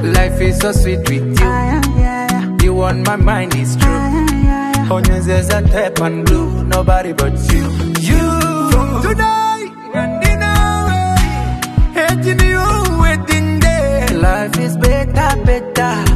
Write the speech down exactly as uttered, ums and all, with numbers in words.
Life is so sweet with you. You on my mind, is true. On your there's a tap and blue. Nobody but you. You from today and in away. Hating you waiting there. Life is better, better.